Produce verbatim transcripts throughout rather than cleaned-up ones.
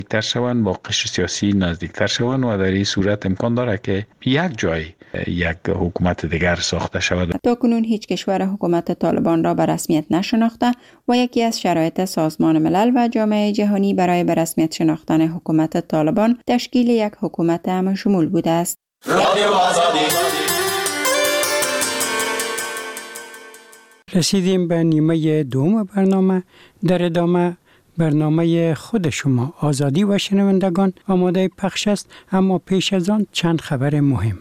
تر شوند، با قشر سیاسی نزدیکتر شوند و در این صورت امکان داره که یک جای یک حکومت دیگر ساخته شود. تا کنون هیچ کشور حکومت طالبان را به رسمیت نشناخته و یکی از شرایط سازمان ملل و جامعه جهانی برای به رسمیت شناختن حکومت طالبان تشکیل یک حکومت همشمول بوده است. رسیدیم به نیمه دوم برنامه. در ادامه برنامه خود شما آزادی و شنوندگان آماده پخش است، اما پیش از آن چند خبر مهم.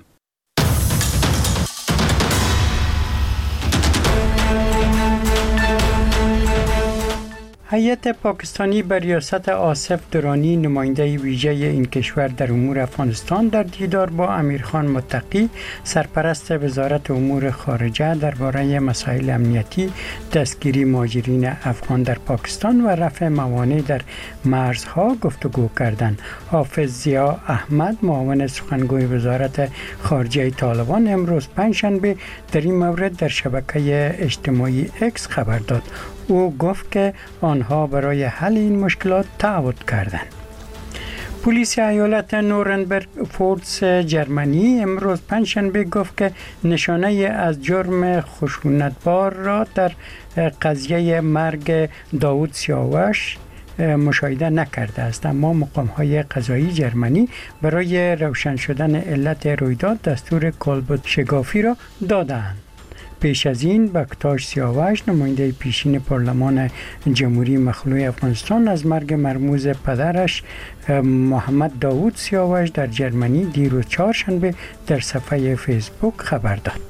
هیئت پاکستانی به ریاست آصف درانی نماینده ویژه این کشور در امور افغانستان در دیدار با امیرخان متقی سرپرست وزارت امور خارجه درباره مسائل امنیتی، دستگیری مهاجرین افغان در پاکستان و رفع موانع در مرزها گفتگو کردند. حافظ ضیا احمد معاون سخنگوی وزارت خارجه طالبان امروز پنجشنبه در این مورد در شبکه اجتماعی اکس خبر داد. او گفت که آنها برای حل این مشکلات تعهد کردند. پلیس ایالت نورنبرگ فورتس جرمنی امروز پنجشنبه گفت که نشانه از جرم خشونتبار را در قضیه مرگ داوود سیاوش مشاهده نکرده است، اما مقام‌های قضایی جرمنی برای روشن شدن علت رویداد دستور کالبد شگافی را دادند. پیش از این بکتاش سیاوش نماینده پیشین پارلمان جمهوری مخلوع افغانستان از مرگ مرموز پدرش محمد داوود سیاوش در جرمنی دیروز چهارشنبه در صفحه فیسبوک خبر داد.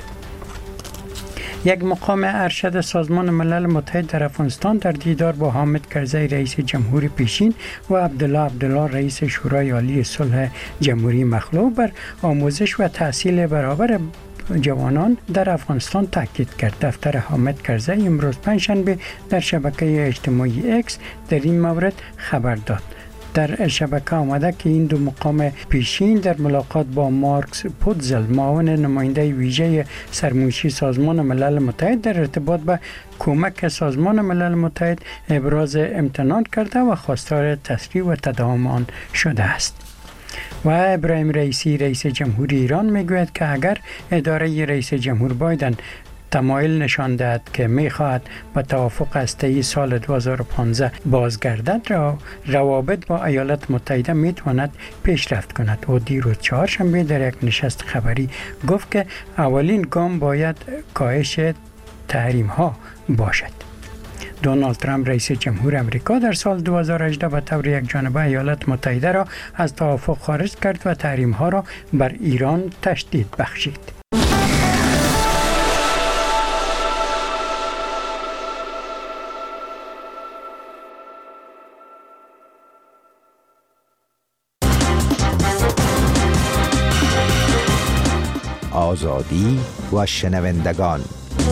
یک مقام ارشد سازمان ملل متحد در افغانستان در دیدار با حامد کرزی رئیس جمهوری پیشین و عبدالله عبدالله رئیس شورای عالی صلح جمهوری مخلوع بر آموزش و تحصیل برابر جوانان در افغانستان تاکید کرد. دفتر حامد کرزی امروز پنجشنبه در شبکه اجتماعی اکس در این مورد خبر داد. در شبکه آمده که این دو مقام پیشین در ملاقات با مارکس پودزل معاون نماینده ویژه سرمنشی سازمان ملل متحد در ارتباط به کمک سازمان ملل متحد ابراز امتنان کرده و خواستار تسریع و تداوم آن شده است. و ابراهیم رئیسی رئیس جمهوری ایران میگوید که اگر اداره رئیس جمهور بایدن تمایل نشان دهد که میخواهد به توافق هسته‌ای سال دو هزار و پانزده بازگردد، را روابط با ایالات متحده میتواند پیشرفت کند. و دیروز چهارشنبه در یک نشست خبری گفت که اولین گام باید کاهش تحریم ها باشد. دونالد ترامپ رئیس جمهور امریکا در سال دو هزار و هجده به طور یکجانبه ایالات متحده را از توافق خارج کرد و تحریم ها را بر ایران تشدید بخشید. آزادی و شنوندگان.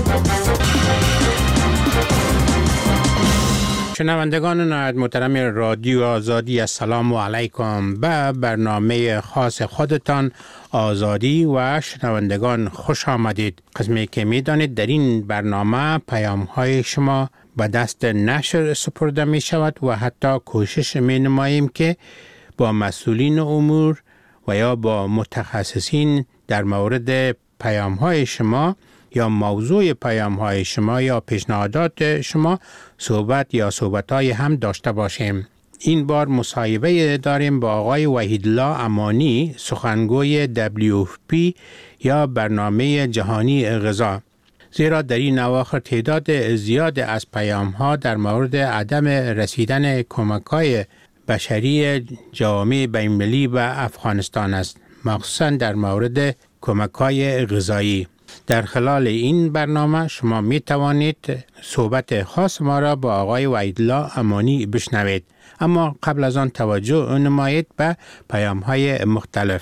شنوندگان نهایت محترم رادیو آزادی، السلام علیکم. به برنامه خاص خودتان آزادی و شنوندگان خوش آمدید. قسمی که می دانید در این برنامه پیام های شما به دست نشر سپرده می شود و حتی کوشش می نماییم که با مسئولین امور و یا با متخصصین در مورد پیام های شما یا موضوع پیام های شما یا پیشنهادات شما صحبت یا صحبت های هم داشته باشیم. این بار مصاحبه داریم با آقای وحیدالله امانی، سخنگوی دبلیو اف پی یا برنامه جهانی غذا. زیرا در این اواخر تعداد زیاد از پیام ها در مورد عدم رسیدن کمک های بشری جوامع بین‌المللی به افغانستان است، مخصوصا در مورد کمک های غذایی. در خلال این برنامه شما می توانید صحبت خاص ما را با آقای وحیدالله امانی بشنوید، اما قبل از آن توجه نمایید به پیام های مختلف.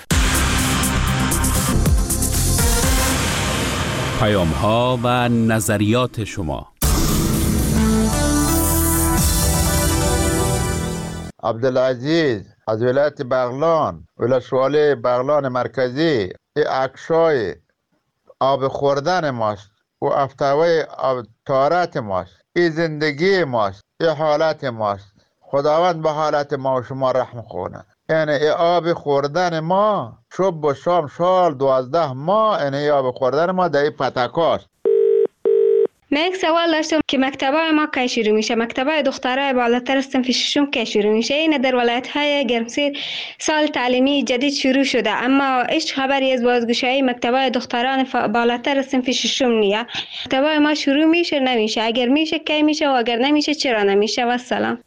پیام ها و نظریات شما. عبدالعزیز از ولایت بغلان، ولسوالی بغلان مرکزی. این عکسای آب خوردن ماست و افتوای آب تارت ماست. این زندگی ماست، این حالت ماست. خداوند به حالت ما و شما رحم کنه. یعنی ای آب خوردن ما صبح و شام سال دوازده ماه، یعنی آب خوردن ما در این پتکاست. من یک سوال داشتم که مکتبای ما کی شروع میشه؟ مکتبای دخترای بالاتر از صنف ششم کی شروع میشه؟ این در ولایت های گرمسیر سال تعلیمی جدید شروع شده، اما هیچ خبری از بازگشایی مکتبای دختران بالاتر از صنف ششم نیه. مکتبای ما شروع میشه نمیشه؟ اگر میشه کی میشه و اگر نمیشه چرا نمیشه؟ و سلام.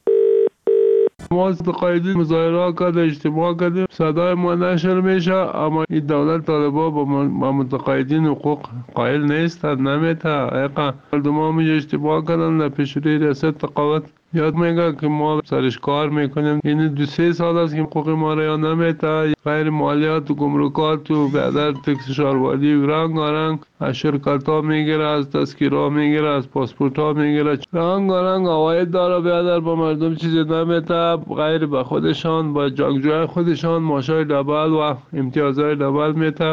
ما متقاعدین مظاهره کرده، اجتماع کردیم، صدای ما نشر میشه، اما این دولت طالبا با متقاعدین حقوق قائل نیستند، نمیته. ایقا مردم ها میشه اجتماع کردن در پیشروی ریاست تقاوت یاد میگه که ما سرش کار میکنیم. این دو سه سال است که حقوق ما را نمیته. غیر مالیات و گمرکات و بیادر تکس شهروندی و رنگ رنگ از شرکت ها میگیره، از تذکیره ها میگیره، از پاسپورت ها میگیره، رنگ رنگ عواید داره. بیادر با مردم چیزی نمیته غیر به خودشان، با جنگجوی خودشان ماشای دبل و امتیازهای دبل میته.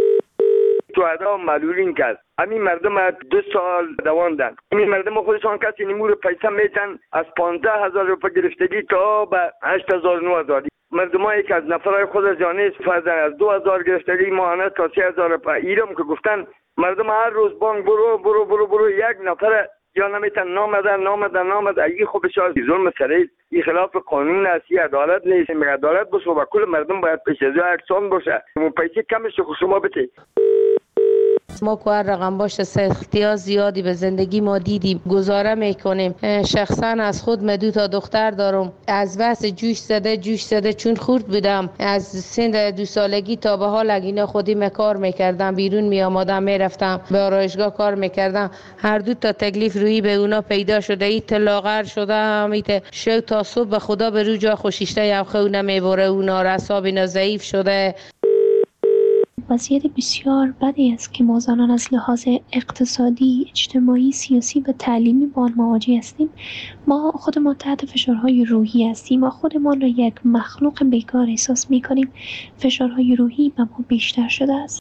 شهدا معلولین کرد. همین مردم دو سال دواندن. همین مردم خودشان کسی نمور پیسه میتن از پانزده هزار روپه گرفتگی تا به هشت هزار نو هزار. مردم هایی که از نفرهای خود از جانه استفاده از دو هزار گرفتگی ماهانه تا سه هزار روپه. ایرم که گفتن مردم هر روز بانک برو برو برو برو یک نفر یا نمیتن نامدن نامدن نامدن. اگه خوبش از ظلم سریع این خلاف قانون است، عدالت نیست. میگه عدالت باشه و کل مردم باید پیش از اکسان باشه. مو پیسه کمش شما بده. ما که هر رقم باشه سختی‌ها زیادی به زندگی ما دیدیم، گزاره میکنیم. شخصا از خود من دو تا دختر دارم، از بس جوش زده جوش زده چون خورد بودم از سن دو سالگی تا به حال اینا خودی من کار میکردم، بیرون می آمدم میرفتم به آرایشگاه کار میکردم. هر دو تا تکلیف روی به اونا پیدا شده، ایت لاغر شده، همیت شو تا صبح به خدا به رو جا خوشیشته یا خو نمیبره، اونا رساب اینا ضعیف شده. وضعیت بسیار بدی است که ما زنان از لحاظ اقتصادی، اجتماعی، سیاسی و تعلیمی با آن مواجه هستیم. ما خودمان تحت فشارهای روحی هستیم. ما خودمان را یک مخلوق بیکار احساس می‌کنیم. فشارهای روحی به ما بیشتر شده است.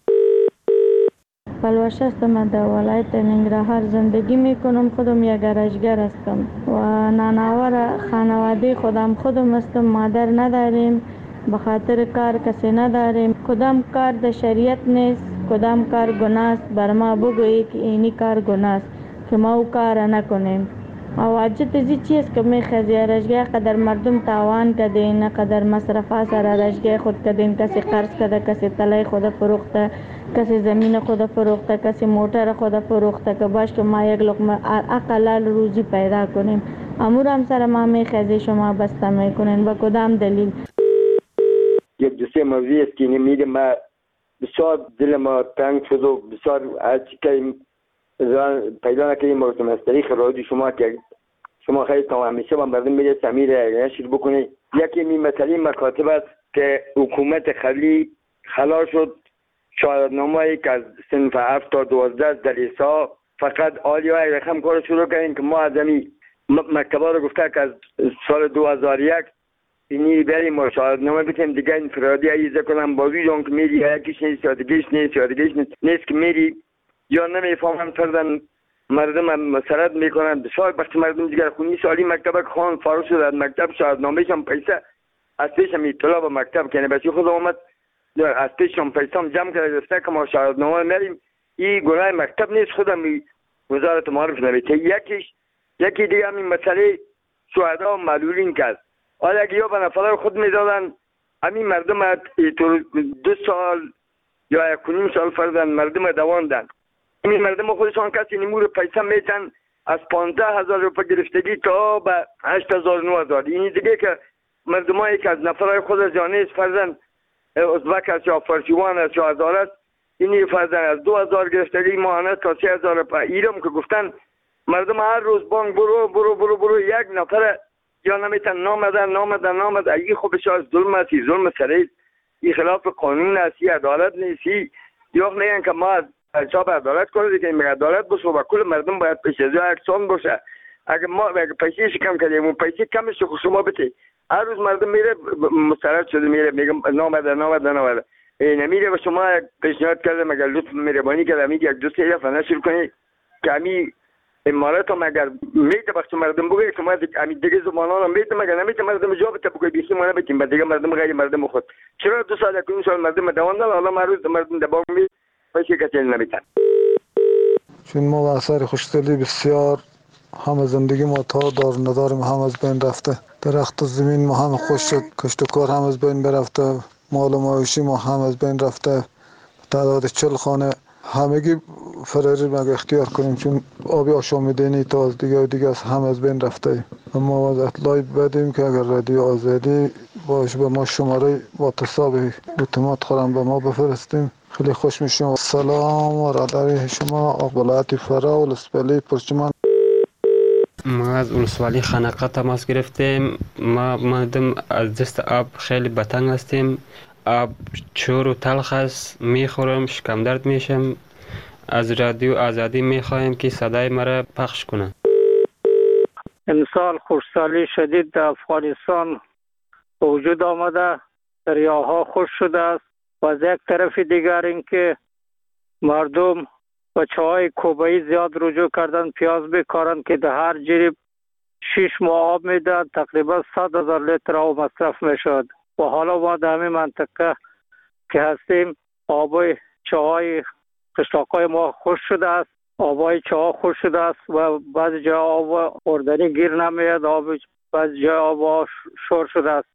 پلوش هستم، من در ولایت ننگرهار زندگی میکنم. خودم یک گرشگر هستم و نانآور خانواده خودم خودم هستم. مادر نداریم، به خاطر کار کسی نداریم. کدام کار در شریعت نیست، کدام کار گناه است. بر ما بگویی که اینی کار گناه است که ما او کار نکنیم. واجد ازی چیست که میخوازی رشگاه قدر مردم تاوان کدین، قدر مصرفا سر رشگاه خود کدین. کسی قرض کده، کسی طلای خود فروخته، کسی زمین خود فروخته، کسی موتر خود فروخته که باش که ما یک لقمه اقلال روزی پیدا کنیم. امور هم سر ما میخوازی شما بسته میکنین. با کدام دلیل؟ یک دوسته موضوعی است که میگه ما بسیار دل ما تنگ شد و بسیار هرچی که پیدا نکنیم مردم از طریق رادیو شما که شما خیلی تا همیشه با مردم میگه سمیر نشر بکنی. یکی می مسئله مکاتب است که حکومت خلی خلا شد شهادتنامه‌ای که از صنف هفت تا دوازده در لیسا فقط عالی های رقم کار شروع کردیم که ما از همی مکتبا رو گفته که از سال دو هزار و یک اینی بریم ما شهادتنامه بتیم دیگه انفرادی ایزه کنم بازوی جان که میری یکیش نیست یا دیگهش نیست یا دیگهش نیست, نیست که میری یا نمیفهمم فردن مردم مسرد میکنن. بسیار وقتی مردم دیگر خونی سالی مکتب خان فارغ شد از مکتب شهادتنامه‌ش هم پیسه از پیشم اطلاع به مکتب کنه بچه خود اومد از پیشم پیسه هم جمع کرده گفته که ما شهادتنامه میریم. این گناه مکتب نیست، خودم وزارت معارف نوشته. یکیش یکی دیگه همین مسئله شهدا و معلولین کرد. حالا اگه یا به نفر خود میدادن همین مردم دو سال یا یک کنیم سال فردن مردم دواندن. این مردم خودشان کسی نمور پیسه میتن از پانزده هزار روپه گرفتگی تا به هشت هزار نو هزار. این دیگه که مردم هایی که از نفرهای خود از جانه فرزن ازبک است یا فرشیوان است یا هزار است اینی فرزن از دو هزار گرفتگی ماهانه تا سه هزار روپه. ایرم که گفتن مردم هر روز بانک برو برو برو برو یک نفر یا نمیتن نامدن نامدن نامدن. اگه خوبش از ظلم است، ظلم سریع این خلاف قانون است، عدالت نیست. یا میگن که ما حساب عدالت کنید که این عدالت باشه و کل مردم باید پیش از اکسان باشه. اگه ما اگه پیسه کم کردیم اون پیسه کمش رو شما بده. هر روز مردم میره مسترد شده میره میگم نامده نامده نامده نمیره. و شما پیشنهاد کرده مگر لطف مهربانی کرده میگه یک دو سه دفعه نشر کنید که همی امارات هم اگر میده بخش مردم بگه شما همین دیگه زمانان هم میده مگر نمیده مردم جواب تا بگه بیخی ما نمیتیم بعد دیگه مردم غیر مردم خود چرا دو سال اکنون سال مردم دوام داد حالا مروز مردم دباغ می پیش کسی نمیتن. چون ما اثر خوشدلی بسیار هم زندگی ما تا دار نداریم هم از بین رفته، درخت زمین ما هم خوش شد، کشت و کار هم از بین برفته، مال و مواشی ما هم از بین رفته، تعداد چل خانه همگی فراری مگه اختیار کنیم چون آبی آشامیدنی تا از دیگه و دیگه هم از بین رفته. اما از اطلاعی بدیم که اگر رادیو آزادی باشه به ما شماره واتصاب اتومات خورم به ما بفرستیم خیلی خوش میشیم. سلام و راداری شما اقبالات فرا و لسپلی پرچمان. ما از ولسوالی خنقه تماس گرفتیم. ما مردم از دست آب خیلی بتنگ هستیم. آب چور و تلخ است، میخورم شکم درد میشم. از رادیو آزادی میخوایم که صدای مرا پخش کنه. امسال خشکسالی شدید در افغانستان وجود آمده، دریاها خشک شده است و از یک طرف دیگر اینکه مردم بچه‌های کوبایی زیاد رجوع کردن پیاز بکارن که در هر جریب شش ماه آب میدن، تقریبا صد هزار لیتر آب مصرف میشد و حالا ما در همین منطقه که هستیم آبای چاهای قشلاقای ما خشک شده است، آبای چاها خشک شده است و بعضی جا آب خوردنی گیر نمیاد، آب بعضی جا آب شور شده است.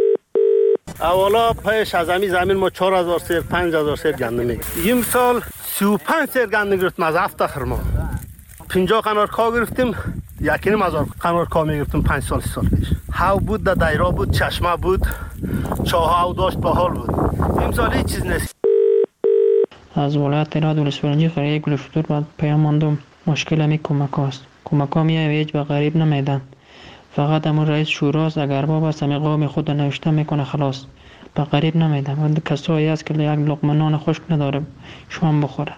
اولا پیش از همین زمین ما چهار هزار سیر پنج هزار سیر گندم میگرفتیم. این سال سی و پنج سیر گندم گرفتیم از هفت اخر ما. پنجاه قنار کا گرفتیم، یکی نیم هزار قنار کا میگرفتیم پنج سال سی سال پیش. هاو بود، در دایره بود، چشمه بود، چاه او داشت باحال بود. این سال هیچ چیز نیست. از ولایت هرات ولسوالی قریه گلشتور بعد پیام ماندم مشکل همی کمک هاست. کمک ها میای ویج به غریب نمیدن، فقط همون رئیس شوراست اگر باب است همی قوم خود نوشته میکنه خلاص، به غریب نمیدن و کسایی هست که یک لقمه نان خشک نداره شوام بخوره.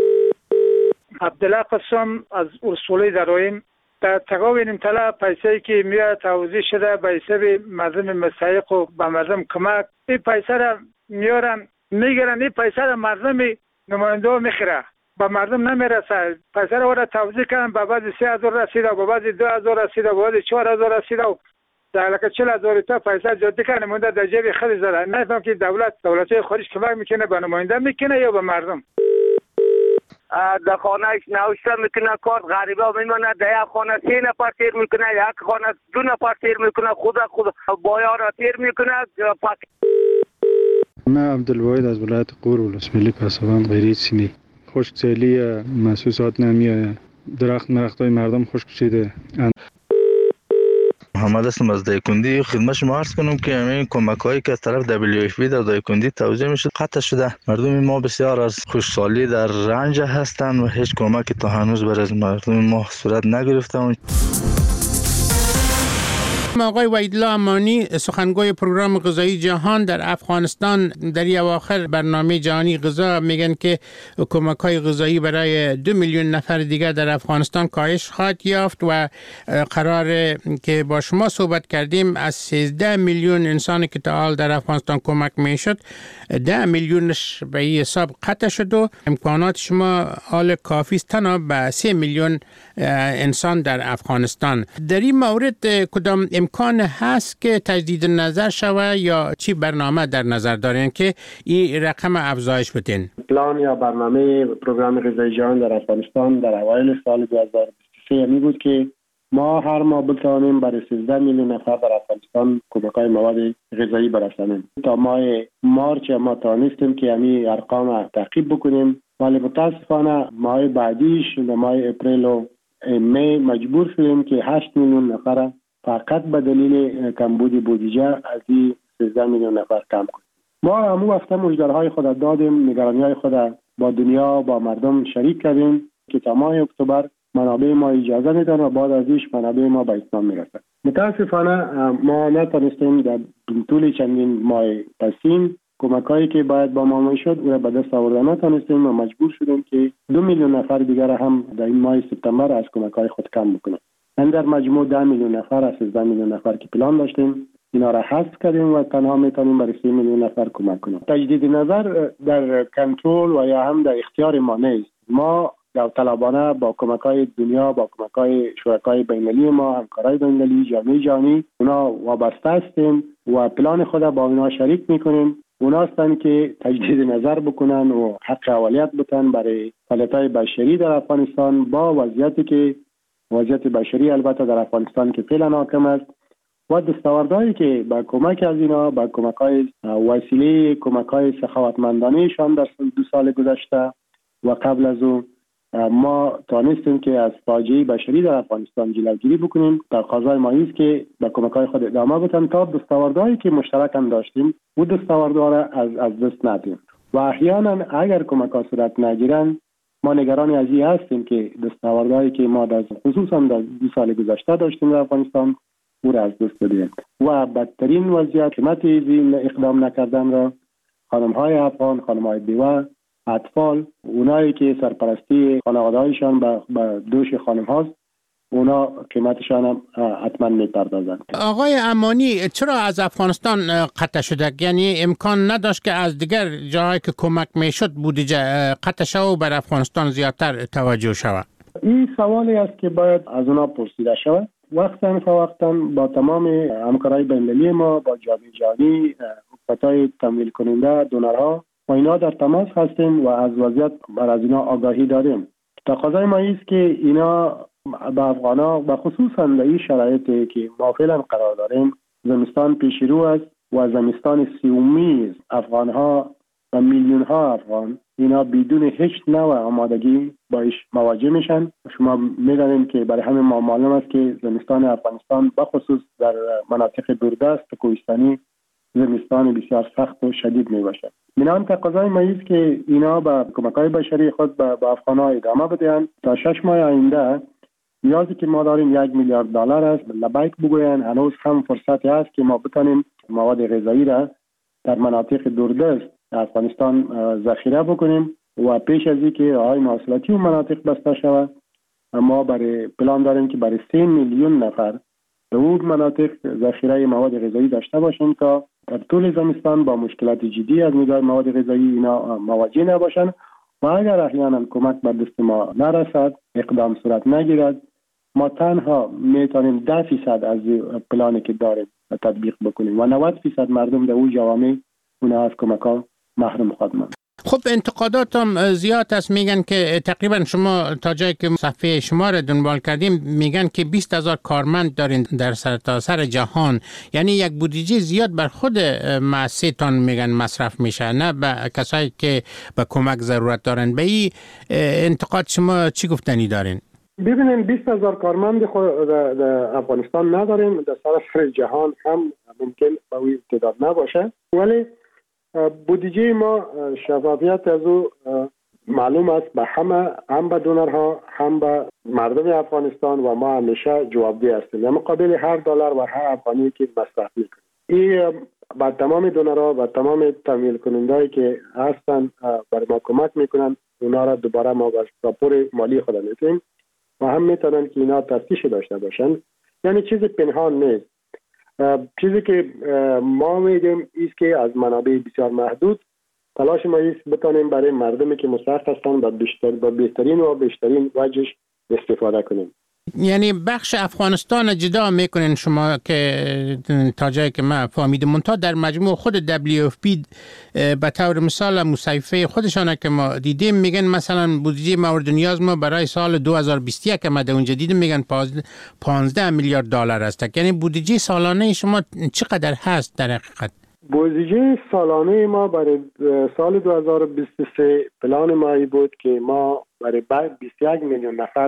عبدالله قسم از ولسوالی درایم. در تقابل امتلا پیسه‌ای که میاد توزیع شده به حساب مردم مستحق و به مردم کمک، این پیسه را میارن میگیرن، این پیسه را مردم نماینده ها میخوره، به مردم نمیرسه. پیسه را ورا توزیع کردن، به بعضی سه هزار رسیده، به بعضی دو هزار رسیده، به بعضی چهار هزار رسیده و در لکه چل هزار تا پیسه جدی کنه مونده در جیب خیلی زده. نفهم که دولت دولت خارج کمک میکنه به نماینده میکنه یا به مردم. در خانه نوشته میکنه کار غریبه میمونه، در یک خانه سه نفر تیر میکنه، یک خانه دو نفر تیر میکنه، خود خود بایا را تیر میکنه. من عبدالواحد از ولایت غور ولسوالی پسابند غیری سینی. خشکسالی محسوسات نمیاد، درخت مرختای مردم خشک شده. محمد هستم از دایکندی. خدمت شما عرض کنم که همین کمک هایی که از طرف دبلیو اف پی در دایکندی توزیع میشه قطع شده. مردم ما بسیار از خشکسالی در رنج هستند و هیچ کمکی تا هنوز برای مردم ما صورت نگرفته. آقای وحیدالله امانی سخنگوی پروگرام غذایی جهان در افغانستان در اواخر برنامه جهانی غذا میگن که کمک‌های غذایی برای دو میلیون نفر دیگر در افغانستان کاهش خواهد یافت و قرار که با شما صحبت کردیم از سیزده میلیون انسانی که تا حال در افغانستان کمک میشد ده میلیونش به این حساب قطع شد و امکانات شما حال کافی است تنها به سه میلیون انسان در افغانستان. در این مورد کدام امکان هست که تجدید نظر شوه یا چی برنامه در نظر دارین که این رقم افزایش بدین؟ پلان یا برنامه پروگرام غذایی جهان در افغانستان در اوایل سال دو هزار و بیست و سه می بود که ما هر ماه بتوانیم برای سیزده میلیون نفر در افغانستان کمک‌های مواد غذایی برسانیم. تا ماه مارچ ما توانستیم که همین ارقام تعقیب بکنیم، ولی متاسفانه ماه بعدیش در ماه اپریل و می مجبور شدیم که هشت میلیون نفر فقط به دلیل کمبود بودجه از این سیزده میلیون نفر کم کنیم. ما همون وقتا مژده‌های خود دادیم، نگرانی‌های خود با دنیا با مردم شریک کردیم که تا ماه اکتبر منابع ما اجازه میدن و بعد ازش منابع ما به اتمام میرسه. متاسفانه ما نتونستیم در طول چندین ماه پسین کمکایی که باید با ما میشد او را به دست آوردن نتونستیم و مجبور شدیم که دو میلیون نفر دیگر هم در این ماه سپتامبر از کمک‌های خود کم بکنیم. من در مجموع ده میلیون نفر از سیزده میلیون نفر که پلان داشتیم اینا را حذف کردیم و تنها میتونیم برای سه میلیون نفر کمک کنیم. تجدید نظر در کنترل و یا هم در اختیار ما نیست. ما داوطلبانه با کمک‌های دنیا، با کمک‌های شرکای بین‌المللی ما، همکارای بین‌المللی، جامعه جهانی اونا وابسته هستیم و پلان خود با اونا شریک میکنیم. اونا هستن که تجدید نظر بکنن و حق اولیت بتن برای فعالیت‌های بشری در افغانستان با وضعیتی که وضعیت بشری البته در افغانستان که فعلا حاکم است و دستاوردهایی که با کمک از اینا، با کمک‌های وسیله کمک‌های سخاوتمندانه‌شان در دو سال گذشته و قبل از او ما توانستیم که از فاجعه بشری در افغانستان جلوگیری بکنیم. تقاضای ما است که با کمک‌های خود ادامه بدن تا دستاوردهایی که مشترک هم داشتیم و دستاوردها را از از دست ندیم و احیانا اگر کمک‌ها صورت نگیرند ما نگران از این هستیم که دستاوردهایی که ما در خصوصا در دو سال گذشته داشتیم در افغانستان او را از دست بدیم و بدترین وضعیت قیمت این اقدام نکردن را خانم‌های افغان، خانم‌های بیوه، اطفال، اونایی که سرپرستی خانواده‌هایشان به دوش خانم هاست، اونا قیمتشان هم حتما میپردازند. آقای امانی، چرا از افغانستان قطع شده؟ یعنی امکان نداشت که از دیگر جاهایی که کمک میشد بودجه قطع شود و بر افغانستان زیادتر توجه شود؟ این سوالی است که باید از اونا پرسیده شود. وقتا فوقتا با تمام همکارای بین‌المللی ما، با جامعه جهانی، حکومت‌های تمویل کننده، دونرها و اینا در تماس هستیم و از وضعیت بر از اینا آگاهی داریم. تقاضای ما است که اینا به افغانا و خصوصا در این شرایطی که ما فعلا قرار داریم، زمستان پیش رو است و زمستان سیومی است. افغانها و میلیون ها افغان اینا بدون هیچ نوع آمادگی باش مواجه میشن. شما میدانید که برای همه ما معلوم است که زمستان افغانستان به خصوص در مناطق دوردست و کوهستانی زمستان بسیار سخت و شدید می باشد. منان تقاضای ما است که اینا با کمک‌های بشری خود به افغان‌ها ادامه بدهند تا شش ماه آینده نیازی که ما داریم یک میلیارد دلار است لبیک بگوین. هنوز هم فرصتی است که ما بتانیم مواد غذایی را در مناطق دوردست افغانستان ذخیره بکنیم و پیش از اینکه راه‌های مواصلاتی و مناطق بسته شود ما برای پلان داریم که برای سه میلیون نفر در اون مناطق ذخیره مواد غذایی داشته باشیم تا در طول زمستان با مشکلات جدی از نگاه مواد غذایی اینا مواجه نباشند و اگر احیانا کمک به دست ما نرسد، اقدام صورت نگیرد، ما تنها میتونیم ده فیصد از پلانی که داریم تطبیق بکنیم و نود فیصد مردم در اون جوامع اونها از کمک ها محروم خواهد ماند. خب انتقادات هم زیاد است. میگن که تقریبا شما تا جایی که صفحه شما را دنبال کردیم میگن که بیست هزار کارمند دارین در سرتاسر جهان، یعنی یک بودجه زیاد بر خود مؤسسه‌تان میگن مصرف میشه، نه به کسایی که به کمک ضرورت دارن. به این انتقاد شما چی گفتنی دارین؟ ببینیم بیست هزار کارمند خود در افغانستان نداریم، در سراسر جهان هم ممکن به این تعداد نباشه، ولی بودجه ما شفافیت از او معلوم است به همه، هم به دونرها هم به مردم افغانستان و ما همیشه جوابدeh هستیم در مقابل هر دلار و هر افغانی که مصرف میکنیم. این با تمام دونرها و تمام تمویل کنندهایی که هستن برای ما کمک میکنن، اونا را دوباره ما با راپور مالی خود میتونیم و هم میتونن که اینا تفتیش داشته باشن. یعنی چیز پنهان نیست. چیزی که ما میگیم ایست که از منابع بسیار محدود تلاش ما ایست بتانیم برای مردمی که مستحق هستند با بیشتر با بهترین و بیشترین وجهش استفاده کنیم. یعنی بخش افغانستان جدا میکنین شما که تا جایی که من فهمیدم، منتها در مجموع خود دبلیو اف پی به طور مثال مصیفه خودشانه که ما دیدیم میگن مثلا بودجه مورد نیاز ما برای سال دو هزار و بیست و یک که ما در اونجا دیدیم میگن پانزده میلیارد دلار است. یعنی بودجه سالانه شما چقدر هست در حقیقت؟ بودجه سالانه ما برای سال دو هزار و بیست و سه پلان ما بود که ما برای بیست و یک میلیون نفر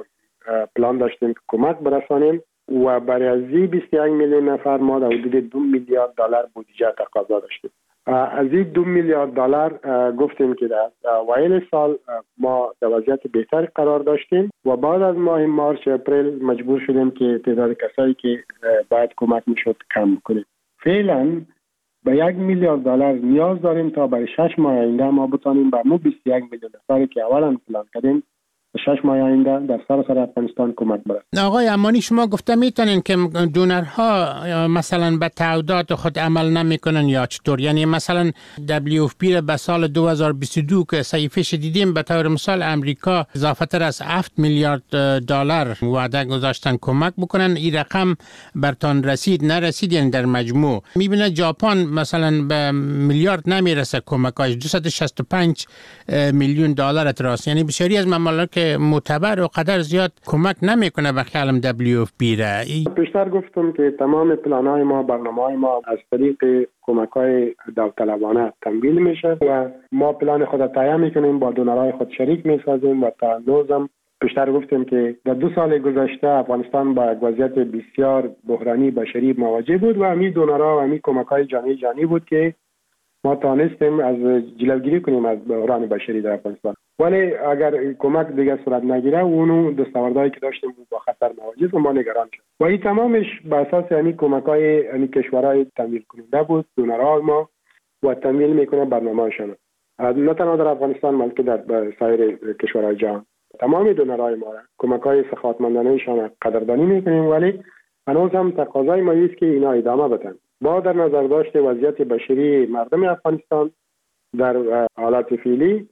پلان داشتیم که کمک برسانیم و برای از این بیست و یک میلیون نفر ما در حدود دو میلیارد دلار بودجه تقاضا داشتیم. از این دو میلیارد دلار گفتیم که در اوایل سال ما در وضعیت بهتری قرار داشتیم و بعد از ماه مارچ اپریل مجبور شدیم که تعداد کسایی که باید کمک میشد کم کنیم. فعلا به یک میلیارد دلار نیاز داریم تا برای شش ماه آینده ما بتانیم به مو بیست و یک میلیون نفری که اولا پلان کردیم شش ماه آینده در سراسر افغانستان کمک برسد. آقای امانی، شما گفته میتونین که دونرها مثلا به تعهدات خود عمل نمیکنن یا چطور؟ یعنی مثلا دبلیو اف پی به سال دو هزار و بیست و دو که صحیفه‌اش دیدیم، به طور مثال امریکا اضافه تر از هفت میلیارد دلار وعده گذاشتن کمک بکنن. این رقم برتان رسید نرسید؟ یعنی در مجموع میبینه ژاپن مثلا به میلیارد نمیرسه کمکاش، دویست و شصت و پنج میلیون دلار تراست. یعنی بسیاری از ممالک معتبر و قدر زیاد کمک نمیکنه به خیالم دبلیو اف پی را. پیشتر گفتم که تمام پلان‌های ما، برنامه‌های ما از طریق کمک‌های داوطلبانه تمویل میشه و ما پلان خود را تهیه میکنیم، با دونرهای خود شریک میسازیم و تا هنوزم پیشتر گفتیم که در دو سال گذشته افغانستان با یک وضعیت بسیار بحرانی بشری مواجه بود و همین دونرها و همین کمک‌های جانی جانی بود که ما توانستیم از جلوگیری کنیم از بحران بشری در افغانستان. ولی اگر کمک دیگه صورت نگیره، اونو دستاوردهایی که داشتیم با خطر مواجه و ما نگران شد. و این تمامش بر اساس همین کمک‌های همین کشورهای تمویل کننده بود، دونرها ما و تمویل میکنه برنامه‌شون. نه تنها در افغانستان بلکه در سایر کشورهای جهان. تمام دونرهای ما کمک‌های سخاوتمندانه‌شان قدردانی میکنیم، ولی هنوز هم تقاضای ما است که اینا ادامه بدن. با در نظر داشت وضعیت بشری مردم افغانستان در حالت فعلی،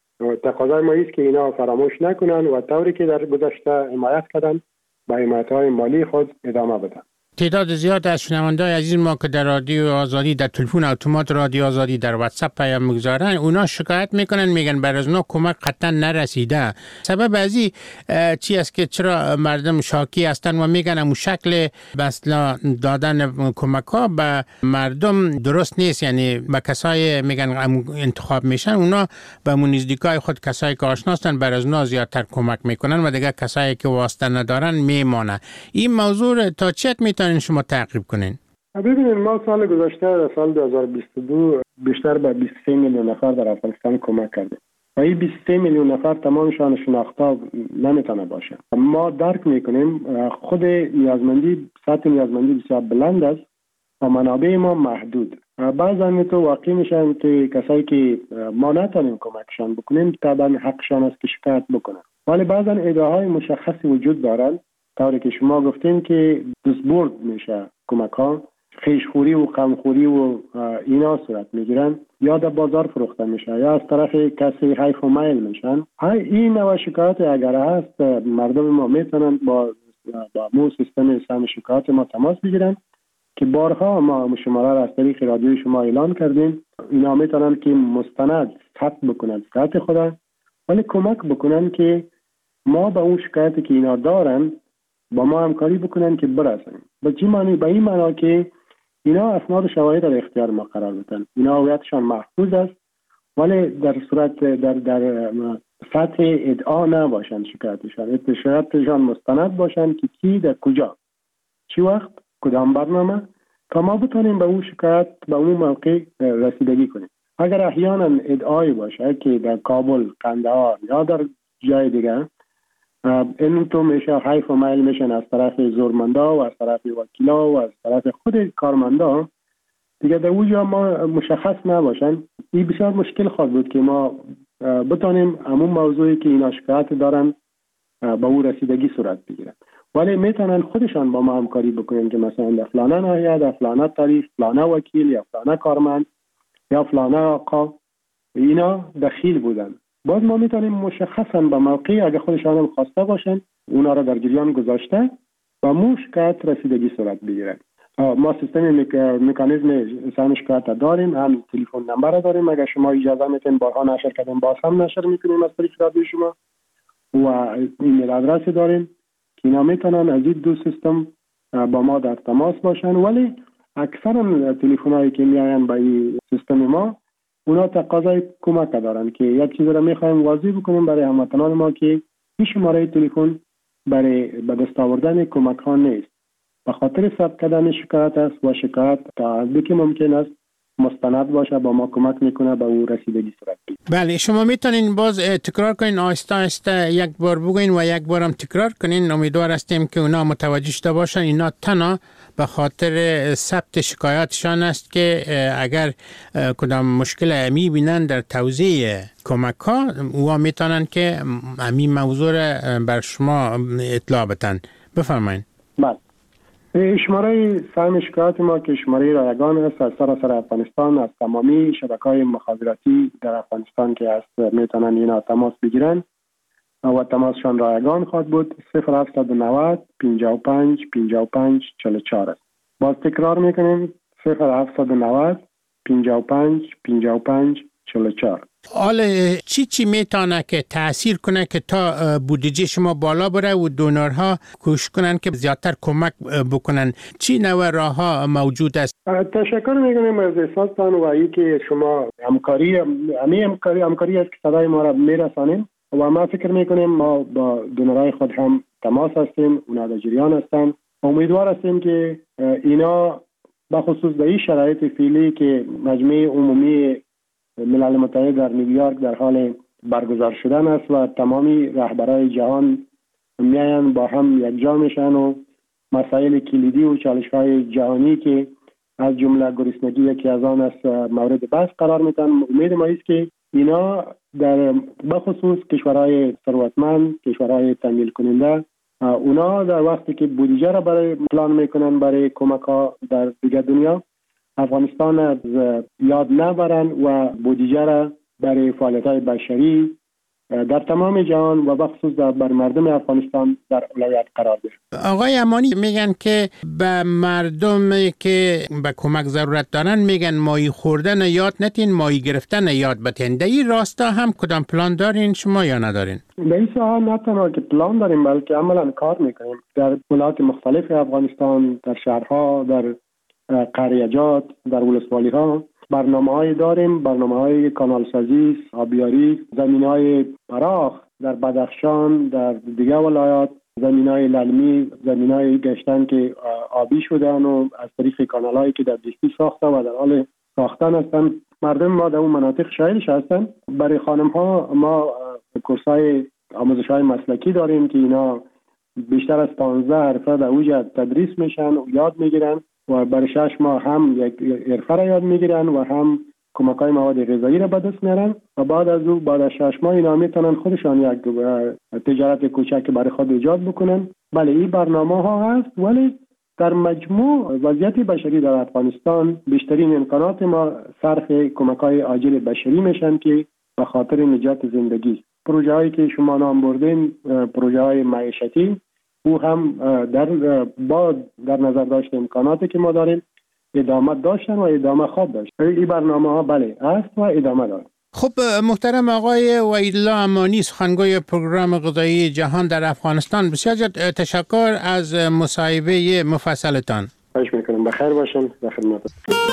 تقاضای ما است که اینا فراموش نکنن و طوری که در گذشته حمایت کردن با حمایت‌های مالی خود ادامه بدن. تعداد زیاد از شنونده‌های عزیز ما که در رادیو آزادی، در تلفن اتومات رادیو آزادی، در واتساپ پیام میگذارن، اونا شکایت میکنن، میگن بر از اونا کمک قطعا نرسیده. سبب از این چی است که چرا مردم شاکی هستن و میگن امو شکل بسلا دادن کمک ها به مردم درست نیست؟ یعنی به کسای میگن انتخاب میشن، اونا به نزدیکای خود کسایی که آشناستن بر از اونا زیادتر کمک میکنن و دیگه کسایی که واسطه ندارن میمانه. این موضوع تا چه میتونین شما تعقیب کنین؟ ببینید، ما سال گذشته سال دو هزار و بیست و دو بیشتر به بیست و سه میلیون نفر در افغانستان کمک کردیم و این بیست و سه میلیون نفر تمامشان شناخته نمیتونه باشه. ما درک میکنیم خود نیازمندی، سطح نیازمندی بسیار بلند است و منابع ما محدود. بعضا تو واقع میشن که کسایی که ما نتونیم کمکشان بکنیم طبعا حقشان است که شکایت بکنن، ولی بعضا ادعاهای مشخصی وجود دارن، طوری که شما گفتین که دزدبرد میشه کمک ها، خیشخوری و غمخوری و اینا صورت میگیرن، یا در بازار فروخته میشه یا از طرف کسی حیف و میل میشن. این نوع شکایت اگر هست، مردم ما میتونن با با مو سیستم سهم شکایت ما تماس بگیرن که بارها ما شماره را از طریق رادیو شما اعلان کردیم. اینا میتونن که مستند ثبت بکنن شکایت خود، ولی کمک بکنن که ما به اون شکایتی که اینا دارن با ما همکاری بکنن که برسن. به چی معنی؟ به این معنا که اینا اسناد و شواهد در اختیار ما قرار بدن. اینا هویتشان محفوظ است، ولی در صورت در در سطح ادعا نباشن شکایتشان. شکایتشان مستند باشن که کی در کجا، چی وقت، کدام برنامه، تا ما بتونیم به اون شکایت به اون موقع رسیدگی کنیم. اگر احیانا ادعایی باشه که در کابل، قندهار یا در جای دیگه این تو میشه حیف و میل میشن از طرف زورمندا و از طرف وکیلا و از طرف خود کارمندا، دیگه در اونجا ما مشخص نباشن، این بسیار مشکل خواهد بود که ما بتونیم همون موضوعی که اینا شکایت دارن به اون رسیدگی صورت بگیرن. ولی میتونن خودشان با ما همکاری بکنن که مثلا در فلانه ناحیه، در فلانه تاریخ، فلانه وکیل یا فلانه کارمند یا فلانه آقا اینا دخیل بودن. باز ما میتونیم مشخصا به موقع اگه خودشان هم خواسته باشن اونا را در جریان گذاشته و مو شکایت رسیدگی صورت بگیرن. ما سیستم مکانیزم سهم شکایت داریم، هم تلفن نمبر داریم. اگه شما اجازه میتین بارها نشر کردیم، باز هم نشر میکنیم از طریق رادیو شما، و ایمیل آدرس داریم که اینا میتونن از این دو سیستم با ما در تماس باشن. ولی اکثرا تلفن هایی که میاین با این سیستم ما اونا تقاضای کمک دارن که یک چیز را میخوایم واضح بکنیم برای هموطنان ما که این شماره تلفن برای به دست آوردن کمک ها نیست، به خاطر ثبت کردن شکایت است و شکایت تا حدی که ممکن است مستند باشه با ما کمک میکنه به اون رسیدگی صورت بگیره. بله، شما میتونین باز تکرار کنین، آهسته آهسته یک بار بگوین و یک بارم تکرار کنین. امیدوار هستیم که اونا متوجه شده باشن. اینا تنها به خاطر ثبت شکایاتشان است که اگر کدام مشکل امی بینن در توزیع کمک ها او میتونن که امی موضوع بر شما اطلاع بتن. بفرمایید. بله. شماره سهم شکایات ما که شماره رایگان است از سراسر افغانستان، از تمامی شبکه‌های مخابراتی در افغانستان که است میتونن اینا تماس بگیرن و تماسشان رایگان خواهد بود. صفر هفتصد و نود پنجاه و پنج پنجاه و پنج چهل و چهار است. باز تکرار میکنیم صفر هفتصد و نود پنجاه و پنج پنجاه و پنج چهل و چهار. حالا چی چی میتونه که تأثیر کنه که تا بودجه شما بالا بره و دونرها کوشش کنن که زیادتر کمک بکنن؟ چی نوع راه ها موجود است؟ تشکر میکنیم از احساستان و ای که شما همکاری همی همکاری همکاری است که صدای ما را میرسانیم و ما فکر میکنیم ما با دونرهای خود هم تماس هستیم، اونا در جریان هستن. امیدوار هستیم که اینا بخصوص در این شرایط فعلی که مجمع عمومی ملل متحد در نیویورک در حال برگزار شدن است و تمامی رهبرای جهان میاین با هم یکجا میشن و مسائل کلیدی و چالش‌های جهانی که از جمله گرسنگی یکی از آن است مورد بحث قرار میدن. امید ما است که اینا در بخصوص کشورهای ثروتمند، کشورهای تمویل کننده، اونا در وقتی که بودجه را برای پلان میکنن برای کمک ها در دیگر دنیا، افغانستان از یاد نبرن و بودجه را برای فعالیت‌های بشری در تمام جهان و بخصوص در بر مردم افغانستان در اولویت قرار دهند. آقای امانی میگن که به مردم که به کمک ضرورت دارن میگن ماهی خوردن یاد نتین، ماهی گرفتن یاد بتین. در این راستا هم کدام پلان دارین شما یا ندارین؟ در این ساحه نه تنها که پلان داریم بلکه عملا کار میکنیم در ولایات مختلف افغانستان، در شهرها، در قریجات، در ولسوالی ها برنامه های داریم، برنامه های کانال سازی، آبیاری، زمین های فراخ در بدخشان، در دیگر ولایات، زمین های للمی، زمین های گشتن که آبی شدن و از طریق کانال هایی که در دیستی ساخته و در حال ساختن هستن. مردم ما در اون مناطق شایلش هستن. برای خانم ها ما کورس های آموزش های مسلکی داریم که اینا بیشتر از پانزده حرفه در اوج تدریس میشن و یاد میگیرن و برای شش ماه هم یک حرفه را یاد میگیرن و هم کمک‌های مواد غذایی را به دست میارن و بعد از او بعد از شش ماه اینا میتونن خودشان یک تجارت کوچک برای خود ایجاد بکنن. بله این برنامه ها هست، ولی در مجموع وضعیت بشری در افغانستان بیشترین امکانات ما صرف کمک‌های عاجل بشری میشن که به خاطر نجات زندگی. پروژه هایی که شما نام بردین پروژه های معیشتی او هم در با در نظر داشت امکاناتی که ما داریم ادامه داشتن و ادامه خواب داشت. این برنامه ها بله است و ادامه دارد. خب محترم آقای وحیدالله امانی، سخنگوی پروگرام غذایی جهان در افغانستان، بسیار تشکر از مصاحبه مفصلتان. خواهش میکنم. بخیر باشین. به خدمت.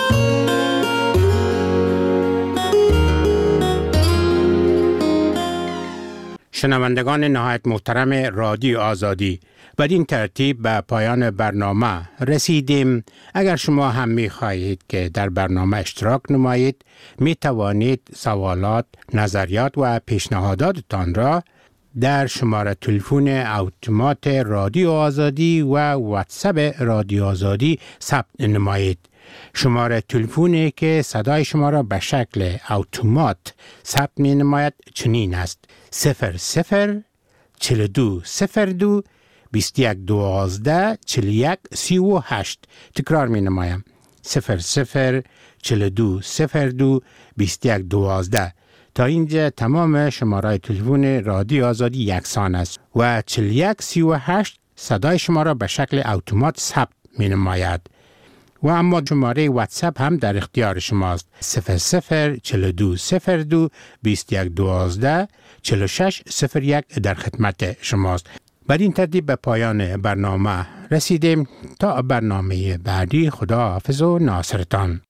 شنوندگان نهایت محترم رادیو آزادی، بدین ترتیب به پایان برنامه رسیدیم. اگر شما هم می خواهید که در برنامه اشتراک نمایید، می توانید سوالات، نظریات و پیشنهاداتتان را در شماره تلفن اتومات رادیو آزادی و واتساپ رادیو آزادی ثبت نمایید. شماره تلفنی که صدای شما را به شکل اتومات ثبت می نماید چنین است: صفر صفر چهل و دو صفر دو بیست و یک دوازده چهل و یک سی و هشت. تکرار می نمایم: صفر صفر چهل و دو صفر دو بیست و یک دوازده. تا اینجا تمام شماره تلفن رادیو آزادی یکسان است و چهل و یک سی و هشت صدای شما را به شکل اتومات ثبت می نماید. و اما شماره واتساپ هم در اختیار شماست: صفر صفر چهل و دو صفر دو بیست و یک دوازده چهل و شش صفر یک در خدمت شماست. بعد این ترتیب به پایان برنامه رسیدیم. تا برنامه بعدی، خدا حافظ و ناصرتان.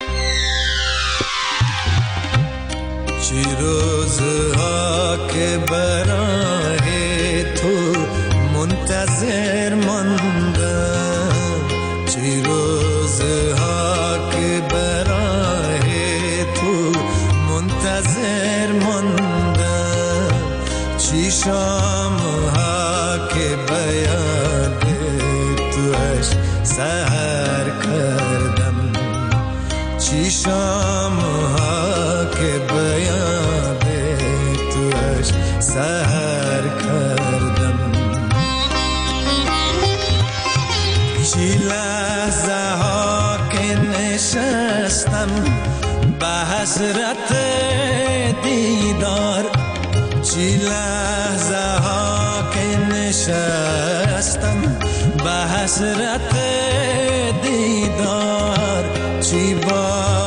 چی روزها که برای تو منتظر ماندم، چی روزها که برای تو منتظر ماندم، چی شامها که بیاد تو اش سهر شام ها که بیاد توش سهر کردم چی لحظه ها که نشستم به حسرت دیدار چی لحظه ها که نشستم به حسرت دیدار چی با